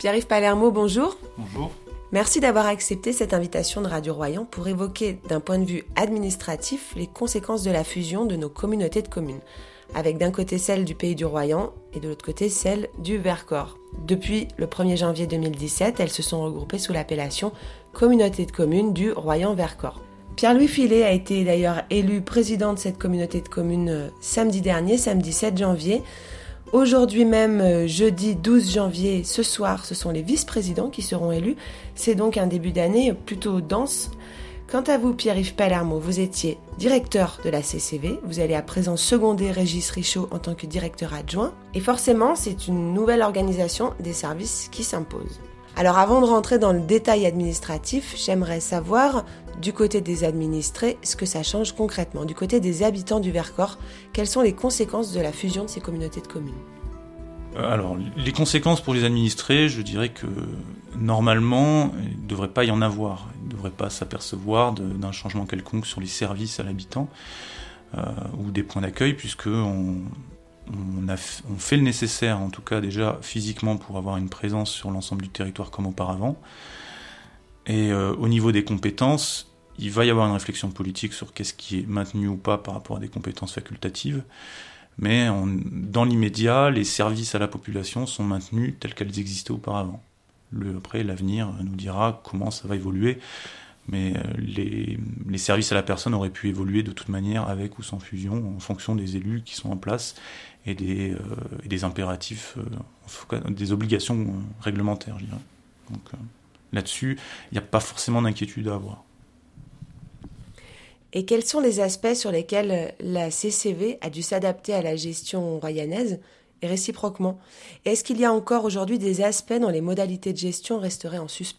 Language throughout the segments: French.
Pierre-Yves Palermo, bonjour. Bonjour. Merci d'avoir accepté cette invitation de Radio Royan pour évoquer d'un point de vue administratif les conséquences de la fusion de nos communautés de communes, avec d'un côté celle du Pays du Royan et de l'autre côté celle du Vercors. Depuis le 1er janvier 2017, elles se sont regroupées sous l'appellation Communauté de communes du Royan-Vercors. Pierre-Louis Filet a été d'ailleurs élu président de cette communauté de communes samedi dernier, samedi 7 janvier. Aujourd'hui même, jeudi 12 janvier, ce soir, ce sont les vice-présidents qui seront élus. C'est donc un début d'année plutôt dense. Quant à vous, Pierre-Yves Palermo, vous étiez directeur de la CCV. Vous allez à présent seconder Régis Richaud en tant que directeur adjoint. Et forcément, c'est une nouvelle organisation des services qui s'impose. Alors avant de rentrer dans le détail administratif, j'aimerais savoir, du côté des administrés, ce que ça change concrètement. Du côté des habitants du Vercors, quelles sont les conséquences de la fusion de ces communautés de communes ? Alors, les conséquences pour les administrés, je dirais que normalement, il ne devrait pas y en avoir. Ils ne devraient pas s'apercevoir d'un changement quelconque sur les services à l'habitant ou des points d'accueil, puisqu'on fait le nécessaire, en tout cas déjà physiquement, pour avoir une présence sur l'ensemble du territoire comme auparavant. Et au niveau des compétences, il va y avoir une réflexion politique sur qu'est-ce qui est maintenu ou pas par rapport à des compétences facultatives. Mais dans l'immédiat, les services à la population sont maintenus tels qu'elles existaient auparavant. Après, l'avenir nous dira comment ça va évoluer. Mais les services à la personne auraient pu évoluer de toute manière avec ou sans fusion en fonction des élus qui sont en place et des impératifs, des obligations réglementaires, je dirais. Donc là-dessus, il n'y a pas forcément d'inquiétude à avoir. Et quels sont les aspects sur lesquels la CCV a dû s'adapter à la gestion royanaise et réciproquement ? Et est-ce qu'il y a encore aujourd'hui des aspects dont les modalités de gestion resteraient en suspens ?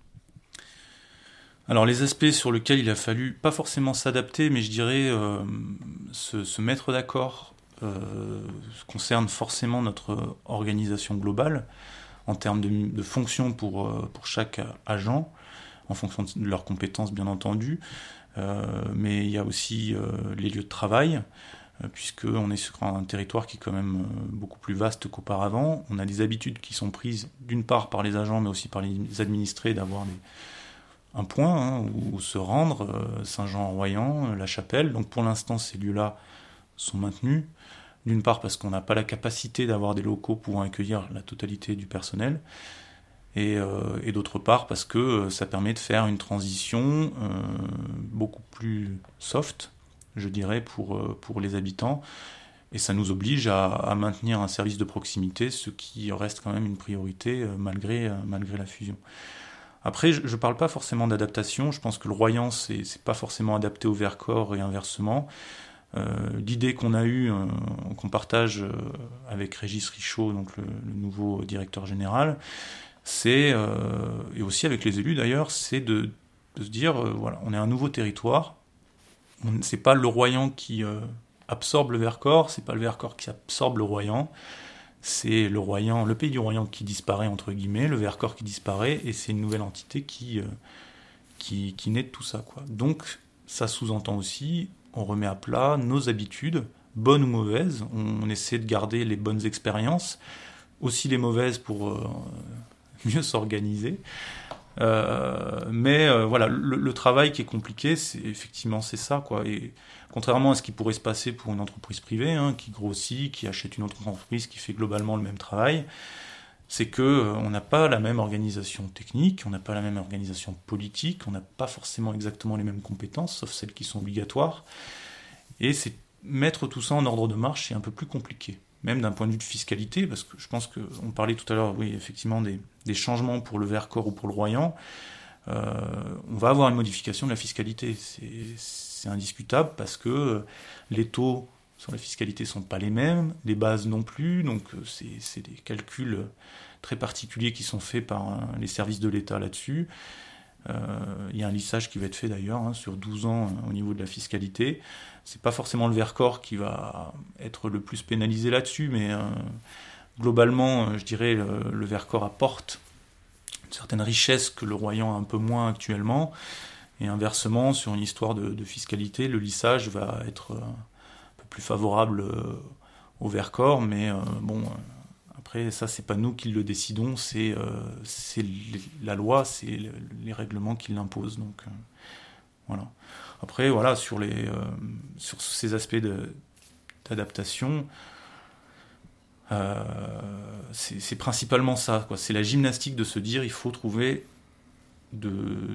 Alors les aspects sur lesquels il a fallu pas forcément s'adapter, mais je dirais se mettre d'accord concerne forcément notre organisation globale en termes de fonctions pour chaque agent, en fonction de leurs compétences bien entendu. Mais il y a aussi les lieux de travail, puisqu'on est sur un territoire qui est quand même beaucoup plus vaste qu'auparavant. On a des habitudes qui sont prises d'une part par les agents, mais aussi par les administrés, d'avoir un point où se rendre, Saint-Jean-en-Royan, La Chapelle. Donc pour l'instant, ces lieux-là sont maintenus. D'une part parce qu'on n'a pas la capacité d'avoir des locaux pour accueillir la totalité du personnel. Et d'autre part parce que ça permet de faire une transition beaucoup plus soft, je dirais, pour les habitants. Et ça nous oblige à maintenir un service de proximité, ce qui reste quand même une priorité malgré la fusion. Après, je ne parle pas forcément d'adaptation. Je pense que le Royan, c'est pas forcément adapté au Vercors et inversement. L'idée qu'on a eue, qu'on partage avec Régis Richaud, donc le nouveau directeur général, et aussi avec les élus d'ailleurs, c'est de se dire, voilà, on est un nouveau territoire, c'est pas le Royan qui absorbe le Vercors, c'est pas le Vercors qui absorbe le Royan, c'est le Pays du Royan qui disparaît entre guillemets, le Vercors qui disparaît, et c'est une nouvelle entité qui naît de tout ça, quoi. Donc ça sous-entend aussi, on remet à plat nos habitudes, bonnes ou mauvaises, on essaie de garder les bonnes expériences, aussi les mauvaises pour mieux s'organiser. Mais voilà, le travail qui est compliqué, c'est ça, quoi. Et contrairement à ce qui pourrait se passer pour une entreprise privée, qui grossit, qui achète une autre entreprise qui fait globalement le même travail, c'est que on n'a pas la même organisation technique, on n'a pas la même organisation politique, on n'a pas forcément exactement les mêmes compétences, sauf celles qui sont obligatoires. Et c'est mettre tout ça en ordre de marche, c'est un peu plus compliqué. Même d'un point de vue de fiscalité, parce que je pense qu'on parlait tout à l'heure, oui, effectivement, des changements pour le Vercors ou pour le Royan. On va avoir une modification de la fiscalité. C'est indiscutable parce que les taux sur la fiscalité ne sont pas les mêmes, les bases non plus, donc c'est des calculs très particuliers qui sont faits par les services de l'État là-dessus. Il y a un lissage qui va être fait d'ailleurs sur 12 ans au niveau de la fiscalité. C'est pas forcément le Vercors qui va être le plus pénalisé là-dessus, mais globalement, je dirais, le Vercors apporte une certaine richesse que le Royan a un peu moins actuellement. Et inversement, sur une histoire de fiscalité, le lissage va être un peu plus favorable au Vercors, mais Après, ça, c'est pas nous qui le décidons, c'est la loi, c'est les règlements qui l'imposent. Donc, voilà. Après, voilà, sur ces aspects d'adaptation, c'est principalement ça, quoi. C'est la gymnastique de se dire il faut trouver de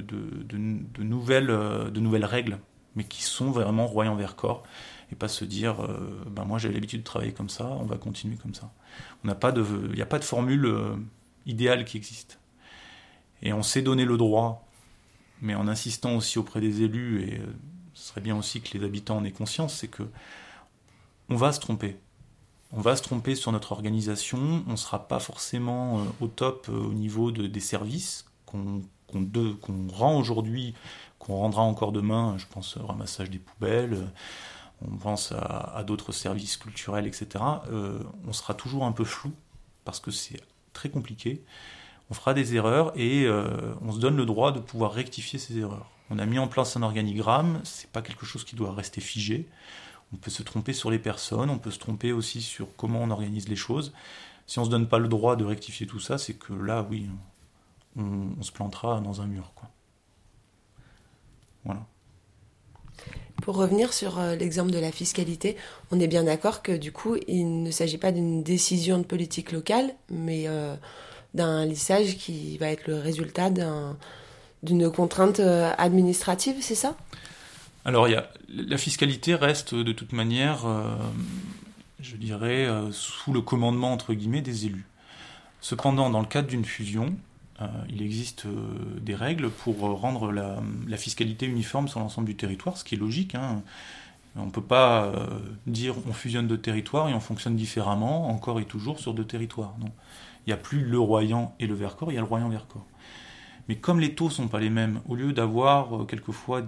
nouvelles règles, mais qui sont vraiment Royan-Vercors, et pas se dire moi j'avais l'habitude de travailler comme ça, on va continuer comme ça. Il n'y a pas de formule idéale qui existe. Et on s'est donné le droit, mais en insistant aussi auprès des élus, et ce serait bien aussi que les habitants en aient conscience, c'est que on va se tromper. On va se tromper sur notre organisation, on ne sera pas forcément au top au niveau des services qu'on rend aujourd'hui, qu'on rendra encore demain, je pense au ramassage des poubelles, on pense à d'autres services culturels, etc. On sera toujours un peu flou, parce que c'est très compliqué. On fera des erreurs et on se donne le droit de pouvoir rectifier ces erreurs. On a mis en place un organigramme, c'est pas quelque chose qui doit rester figé. On peut se tromper sur les personnes, on peut se tromper aussi sur comment on organise les choses. Si on ne se donne pas le droit de rectifier tout ça, c'est que là, oui, on se plantera dans un mur, quoi. Voilà. Pour revenir sur l'exemple de la fiscalité, on est bien d'accord que du coup, il ne s'agit pas d'une décision de politique locale, mais d'un lissage qui va être le résultat d'une contrainte administrative, c'est ça ? Alors, la fiscalité reste de toute manière, je dirais, sous le commandement, entre guillemets, des élus. Cependant, dans le cadre d'une fusion, il existe des règles pour rendre la fiscalité uniforme sur l'ensemble du territoire, ce qui est logique, hein. On ne peut pas dire on fusionne deux territoires et on fonctionne différemment, encore et toujours, sur deux territoires. Non. Il n'y a plus le Royan et le Vercors, il y a le Royan-Vercors. Mais comme les taux ne sont pas les mêmes, au lieu d'avoir quelquefois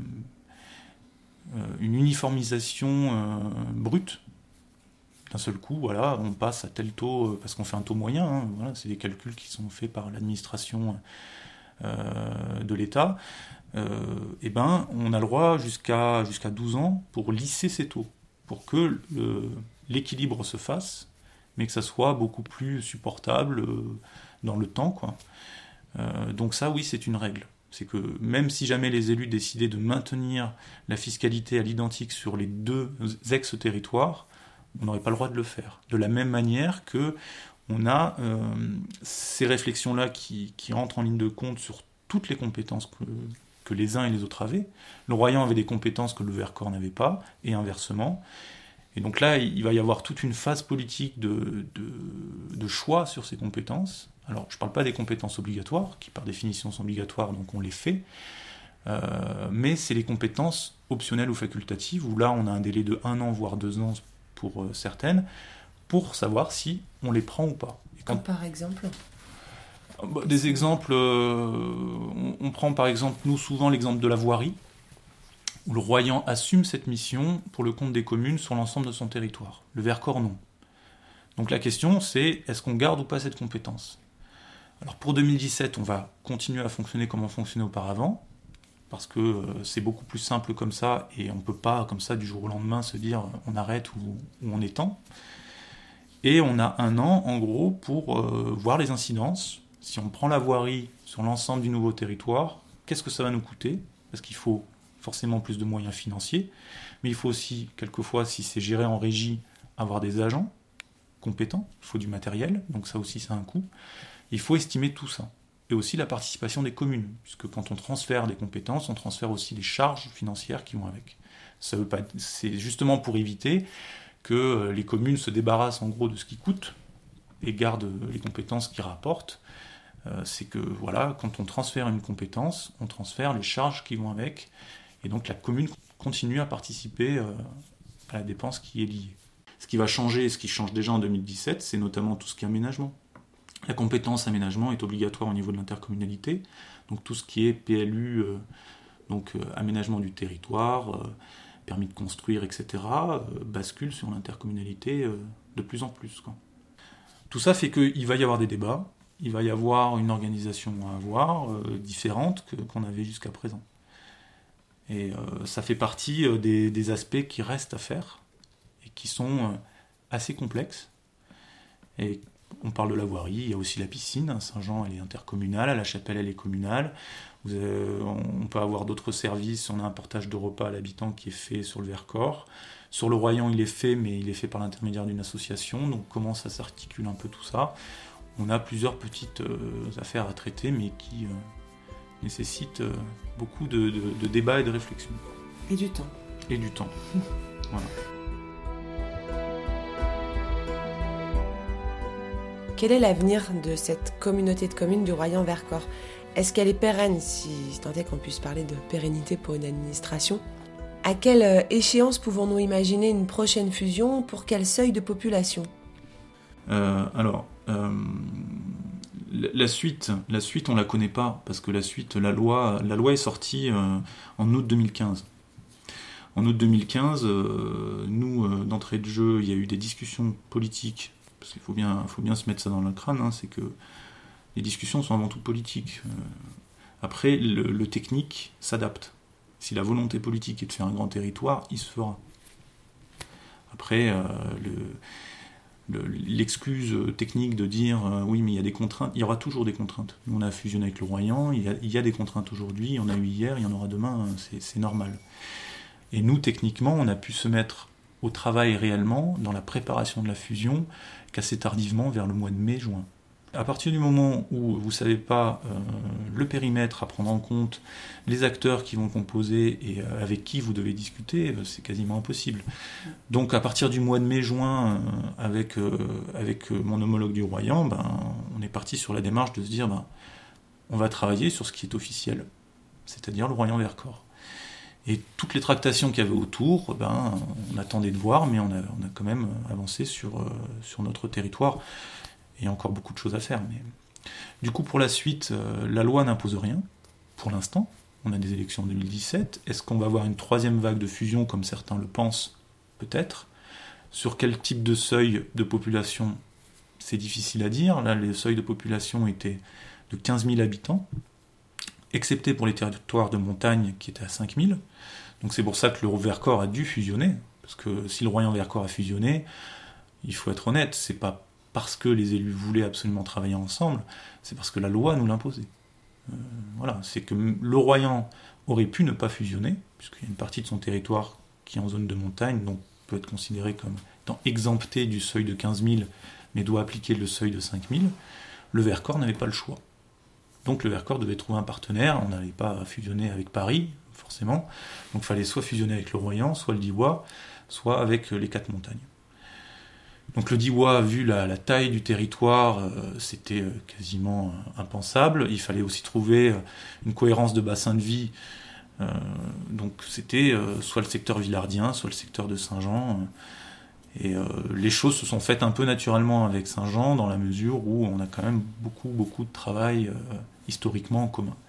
une uniformisation brute, d'un seul coup, voilà, on passe à tel taux, parce qu'on fait un taux moyen, hein, voilà, c'est des calculs qui sont faits par l'administration de l'État, et on a le droit jusqu'à 12 ans pour lisser ces taux, pour que l'équilibre se fasse, mais que ça soit beaucoup plus supportable dans le temps, quoi. Donc ça, oui, c'est une règle. C'est que même si jamais les élus décidaient de maintenir la fiscalité à l'identique sur les deux ex-territoires, on n'aurait pas le droit de le faire. De la même manière que on a ces réflexions-là qui rentrent en ligne de compte sur toutes les compétences que les uns et les autres avaient. Le Royan avait des compétences que le Vercors n'avait pas, et inversement. Et donc là, il va y avoir toute une phase politique de choix sur ces compétences. Alors, je ne parle pas des compétences obligatoires, qui par définition sont obligatoires, donc on les fait, mais c'est les compétences optionnelles ou facultatives, où là, on a un délai de 1 an, voire 2 ans pour certaines, pour savoir si on les prend ou pas. Comme par exemple ? Des exemples, on prend par exemple, nous, souvent l'exemple de la voirie, où le Royan assume cette mission pour le compte des communes sur l'ensemble de son territoire. Le Vercors, non. Donc la question, c'est est-ce qu'on garde ou pas cette compétence ? Alors pour 2017, on va continuer à fonctionner comme on fonctionnait auparavant, parce que c'est beaucoup plus simple comme ça, et on ne peut pas, comme ça, du jour au lendemain, se dire on arrête ou on étend. Et on a 1 an, en gros, pour voir les incidences. Si on prend la voirie sur l'ensemble du nouveau territoire, qu'est-ce que ça va nous coûter ? Parce qu'il faut forcément plus de moyens financiers, mais il faut aussi, quelquefois, si c'est géré en régie, avoir des agents compétents, il faut du matériel, donc ça aussi, ça a un coût. Il faut estimer tout ça. Et aussi la participation des communes, puisque quand on transfère des compétences, on transfère aussi les charges financières qui vont avec. Ça veut pas, c'est justement pour éviter que les communes se débarrassent en gros de ce qui coûte et gardent les compétences qui rapportent. C'est que voilà, quand on transfère une compétence, on transfère les charges qui vont avec, et donc la commune continue à participer à la dépense qui est liée. Ce qui va changer, et ce qui change déjà en 2017, c'est notamment tout ce qui est aménagement. La compétence aménagement est obligatoire au niveau de l'intercommunalité, donc tout ce qui est PLU, aménagement du territoire, permis de construire, etc., bascule sur l'intercommunalité de plus en plus, quoi. Tout ça fait qu'il va y avoir des débats, il va y avoir une organisation à avoir différente qu'on avait jusqu'à présent. Et ça fait partie des aspects qui restent à faire et qui sont assez complexes. Et on parle de la voirie, il y a aussi la piscine. Saint-Jean, elle est intercommunale, à La Chapelle, elle est communale. On peut avoir d'autres services, on a un partage de repas à l'habitant qui est fait sur le Vercors. Sur le Royan, il est fait, mais il est fait par l'intermédiaire d'une association. Donc comment ça s'articule un peu tout ça? On a plusieurs petites affaires à traiter, mais qui nécessitent beaucoup de débats et de réflexion. Et du temps. Et du temps. Voilà. Quel est l'avenir de cette communauté de communes du Royan-Vercors? Est-ce qu'elle est pérenne, si tant est qu'on puisse parler de pérennité pour une administration? À quelle échéance pouvons-nous imaginer une prochaine fusion? Pour quel seuil de population? La suite, on la connaît pas, parce que la loi est sortie en août 2015. En août 2015, nous, d'entrée de jeu, il y a eu des discussions politiques, parce qu'il faut bien se mettre ça dans le crâne, c'est que les discussions sont avant tout politiques. Après, le technique s'adapte. Si la volonté politique est de faire un grand territoire, il se fera. Après, l'excuse technique de dire oui, mais il y a des contraintes, il y aura toujours des contraintes. Nous, on a fusionné avec le Royan, il y a des contraintes aujourd'hui, il y en a eu hier, il y en aura demain, c'est normal. Et nous, techniquement, on a pu se mettre au travail réellement dans la préparation de la fusion qu'assez tardivement, vers le mois de mai-juin. À partir du moment où vous ne savez pas le périmètre à prendre en compte, les acteurs qui vont composer et avec qui vous devez discuter, c'est quasiment impossible. Donc à partir du mois de mai-juin, avec mon homologue du Royan, on est parti sur la démarche de se dire on va travailler sur ce qui est officiel, c'est-à-dire le Royan-Vercors. Et toutes les tractations qu'il y avait autour, on attendait de voir, mais on a quand même avancé sur notre territoire. Il y a encore beaucoup de choses à faire. Mais... Du coup, pour la suite, la loi n'impose rien, pour l'instant. On a des élections en 2017. Est-ce qu'on va avoir une troisième vague de fusion, comme certains le pensent? Peut-être. Sur quel type de seuil de population? C'est difficile à dire. Là, les seuils de population étaient de 15 000 habitants, excepté pour les territoires de montagne qui étaient à 5 000. Donc c'est pour ça que le Vercors a dû fusionner. Parce que si le Royan-Vercors a fusionné, il faut être honnête, c'est pas parce que les élus voulaient absolument travailler ensemble, c'est parce que la loi nous l'imposait. Voilà, c'est que le Royan aurait pu ne pas fusionner, puisqu'il y a une partie de son territoire qui est en zone de montagne, donc peut être considéré comme étant exempté du seuil de 15 000, mais doit appliquer le seuil de 5 000. Le Vercors n'avait pas le choix. Donc le Vercors devait trouver un partenaire, on n'allait pas fusionner avec Paris, forcément, donc il fallait soit fusionner avec le Royan, soit le Diois, soit avec les 4 montagnes. Donc le Diois, vu la taille du territoire, c'était quasiment impensable. Il fallait aussi trouver une cohérence de bassin de vie. Donc c'était soit le secteur villardien, soit le secteur de Saint-Jean. Et les choses se sont faites un peu naturellement avec Saint-Jean, dans la mesure où on a quand même beaucoup de travail historiquement en commun.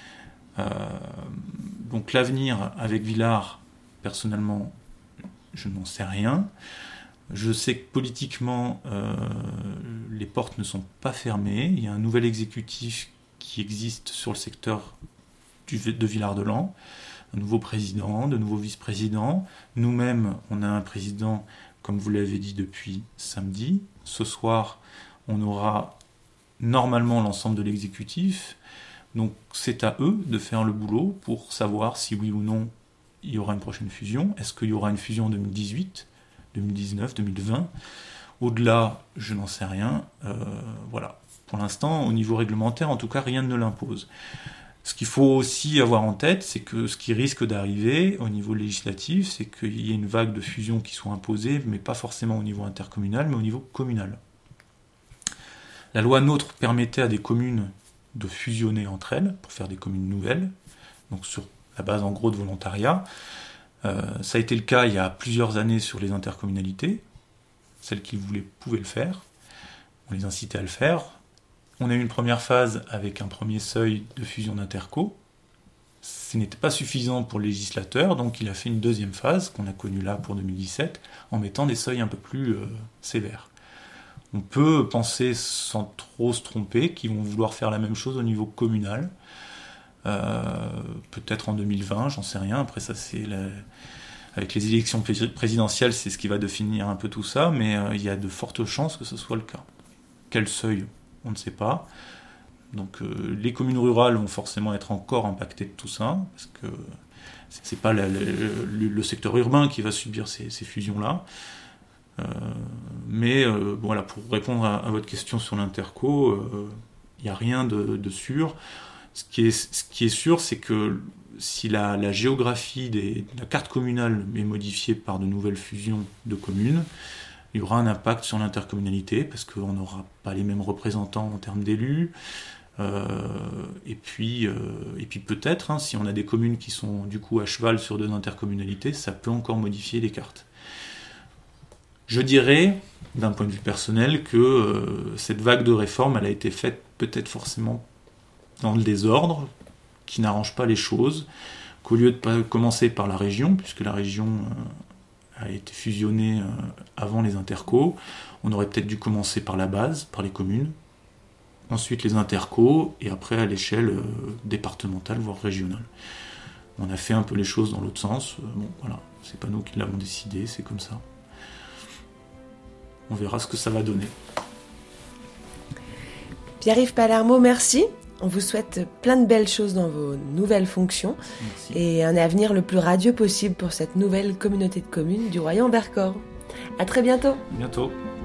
Donc l'avenir avec Villars, personnellement, je n'en sais rien. Je sais que politiquement, les portes ne sont pas fermées. Il y a un nouvel exécutif qui existe sur le secteur de Villard-de-Lans, un nouveau président, de nouveaux vice-présidents. Nous-mêmes, on a un président, comme vous l'avez dit, depuis samedi. Ce soir, on aura normalement l'ensemble de l'exécutif. Donc c'est à eux de faire le boulot pour savoir si oui ou non il y aura une prochaine fusion. Est-ce qu'il y aura une fusion en 2018 ? 2019, 2020. Au-delà, je n'en sais rien. Voilà. Pour l'instant, au niveau réglementaire, en tout cas, rien ne l'impose. Ce qu'il faut aussi avoir en tête, c'est que ce qui risque d'arriver au niveau législatif, c'est qu'il y ait une vague de fusion qui soit imposée, mais pas forcément au niveau intercommunal, mais au niveau communal. La loi NOTRe permettait à des communes de fusionner entre elles pour faire des communes nouvelles, donc sur la base en gros de volontariat. Ça a été le cas il y a plusieurs années sur les intercommunalités. Celles qui voulaient pouvaient le faire. On les incitait à le faire. On a eu une première phase avec un premier seuil de fusion d'interco. Ce n'était pas suffisant pour le législateur, donc il a fait une deuxième phase, qu'on a connue là pour 2017, en mettant des seuils un peu plus sévères. On peut penser, sans trop se tromper, qu'ils vont vouloir faire la même chose au niveau communal. Peut-être en 2020, j'en sais rien. Après ça, avec les élections présidentielles, c'est ce qui va définir un peu tout ça, mais il y a de fortes chances que ce soit le cas. Quel seuil ? On ne sait pas. Donc les communes rurales vont forcément être encore impactées de tout ça, parce que c'est pas le secteur urbain qui va subir ces fusions-là. Mais voilà, pour répondre à votre question sur l'interco, il n'y a rien de sûr. Ce qui est sûr, c'est que si la géographie de la carte communale est modifiée par de nouvelles fusions de communes, il y aura un impact sur l'intercommunalité, parce qu'on n'aura pas les mêmes représentants en termes d'élus. Et puis peut-être, si on a des communes qui sont du coup à cheval sur deux intercommunalités, ça peut encore modifier les cartes. Je dirais, d'un point de vue personnel, que cette vague de réforme, elle a été faite peut-être forcément dans le désordre, qui n'arrange pas les choses, qu'au lieu de pas commencer par la région, puisque la région a été fusionnée avant les intercos, on aurait peut-être dû commencer par la base, par les communes, ensuite les intercos, et après à l'échelle départementale, voire régionale. On a fait un peu les choses dans l'autre sens. Bon, voilà, c'est pas nous qui l'avons décidé, c'est comme ça. On verra ce que ça va donner. Pierre-Yves Palermo, merci. On vous souhaite plein de belles choses dans vos nouvelles fonctions. Merci. Et un avenir le plus radieux possible pour cette nouvelle communauté de communes du Royan-Vercors. À très bientôt. Bientôt.